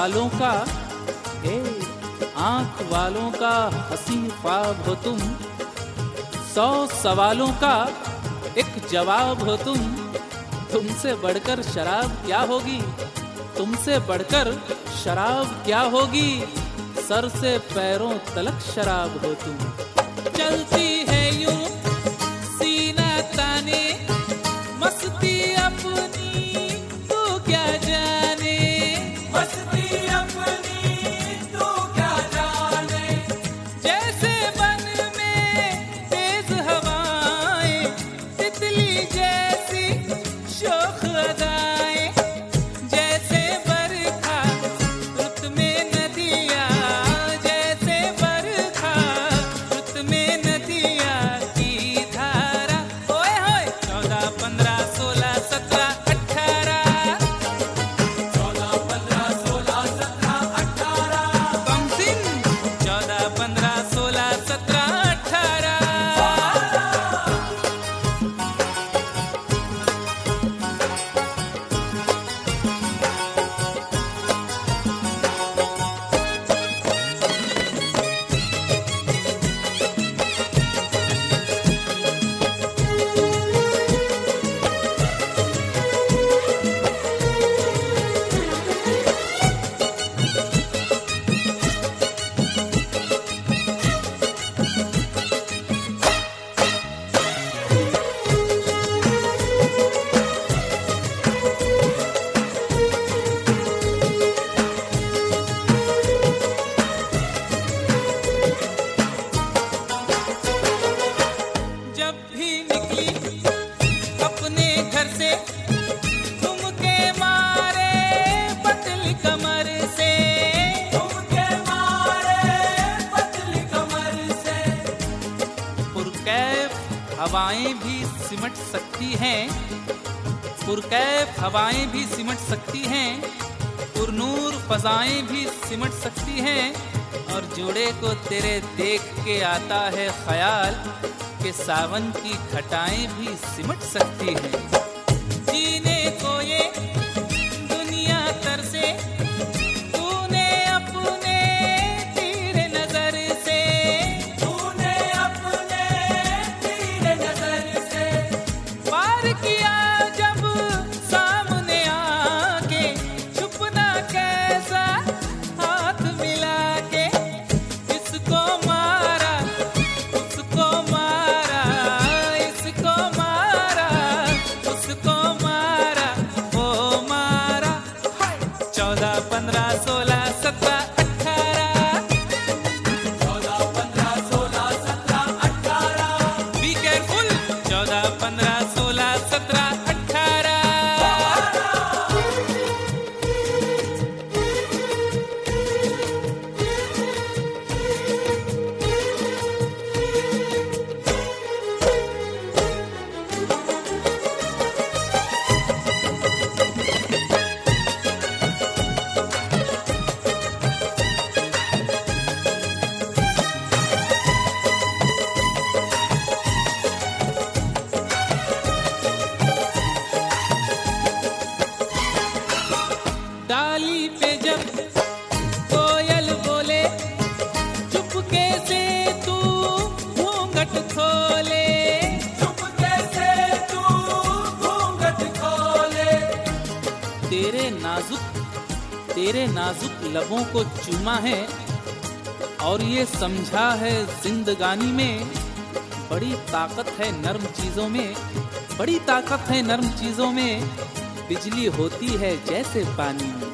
वालों का, आंख वालों का हंसी ख्वाब हो तुम, 100 सवालों का एक जवाब हो तुम। तुमसे बढ़कर शराब क्या होगी, तुमसे बढ़कर शराब क्या होगी, सर से पैरों तलक शराब हो तुम। चलती है यूं सीना ताने, मस्ती अपनी तू क्या जाने, मस्ती अपनी तू क्या जाने। जैसे वन में तेज हवाएं, तितली जैसी शोख अदाएं, जैसे बरखा रुत में नदियाँ, जैसे बरखा रुत में नदियाँ की धारा। ओए होए 14, 15, 16, 17, 18 14, 15, 16, 17, 18 कमसिन 14, 15, 16, 17, 18 जब भी निकली अपने घर से, तुमके मारे पतली कमर से, तुमके मारे पतली कमर से। पुरकैफ हवाएं भी सिमट सकती हैं, पुरकैफ हवाएं भी सिमट सकती हैं, पुरनूर फजाएं भी सिमट सकती हैं। और जोड़े को तेरे देख के आता है ख्याल कि सावन की घटाएं भी सिमट सकती हैं। जीने को ये दुनिया तरसे, तूने अपने तीर नजर से, तूने अपने तीर नजर से पार किया जब सामने आके, छुपना कैसा हाथ मिला के। इसको मारा उसको मारा, इसको मारा उसको मारा, वो मारा। 14, 15, 16, 17, 18 14, 15, 16, 17, 18 बी केयरफुल 14, 15, 16, 17, 18 डाली पे जब कोयल बोले, चुपके से तू घूंघट खोले, चुपके से तू घूंघट खोले। तेरे नाजुक लबों को चूमा है, और ये समझा है जिंदगानी में बड़ी ताकत है नर्म चीजों में, बड़ी ताकत है नर्म चीजों में। बिजली होती है जैसे पानी में।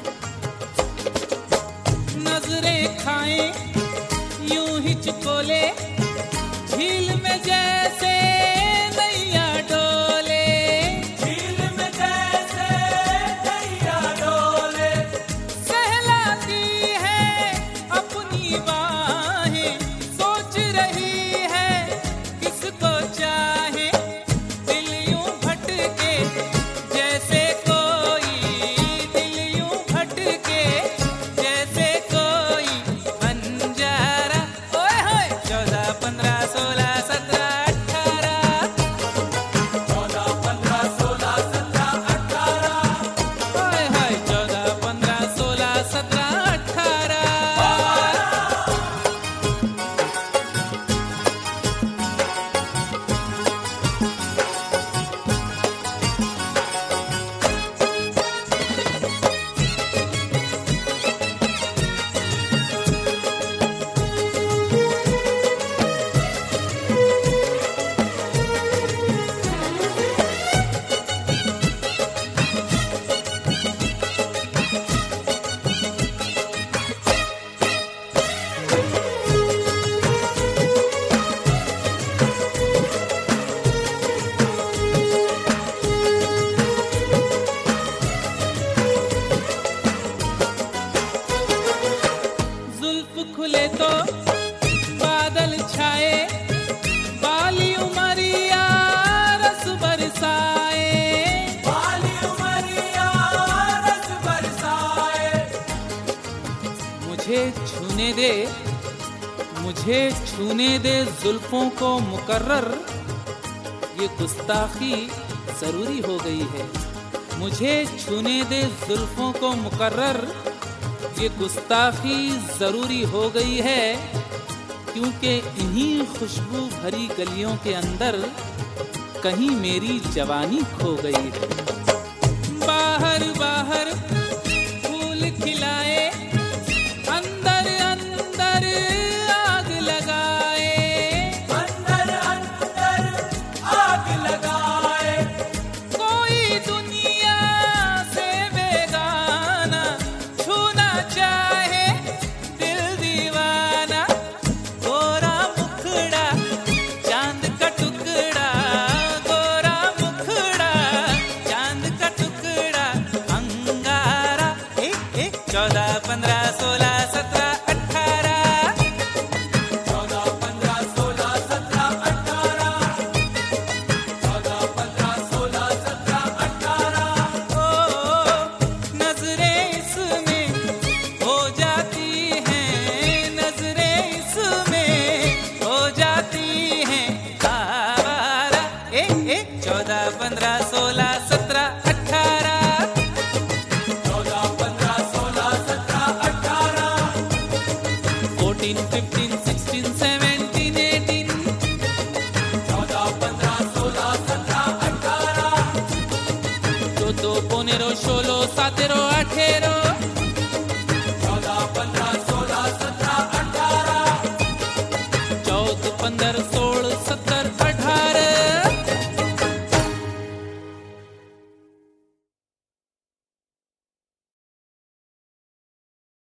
नजरें खाएं यूं ही चुकोले, झील में जैसे नैया डोले, झील में जैसे नैया डोले। सहलाती है अपनी बाहें, सोच रही है किसको चाहे। दिल यूं भटके जैसे कोई, दिल यूं भटके जैसे कोई बंजारा। ओए होए 14, 15, 16, 17, 18 छूने दे, मुझे छूने दे जुल्फों को मुकर्रर, ये गुस्ताखी जरूरी हो गई है। मुझे छूने दे जुल्फों को मुकर्रर, ये गुस्ताखी जरूरी हो गई है, क्योंकि इन्हीं खुशबू भरी गलियों के अंदर कहीं मेरी जवानी खो गई है। बाहर बाहर फूल खिलाए, अंदर अंदर आग लगाए, अंदर अंदर आग लगाए, कोई दुनिया से बेगाना छूना चाहे दिल दीवाना, गोरा मुखड़ा चांद का टुकड़ा, गोरा मुखड़ा चांद का टुकड़ा, अंगारा 14, 15, 16, 17, 18, 14, 15, 16, 17, 18, 14, 15, 16, 17, 18, ओ नजरें इसमें हो जाती हैं, नजरें इसमें हो जाती हैं आवारा। 14, 15, 16, 17, 18, 14, 15, 16, 17, 18, 14, 15, 16, 17, 18, 14, 15, 16, 17, 18, 12, 15, 16, 17, 18,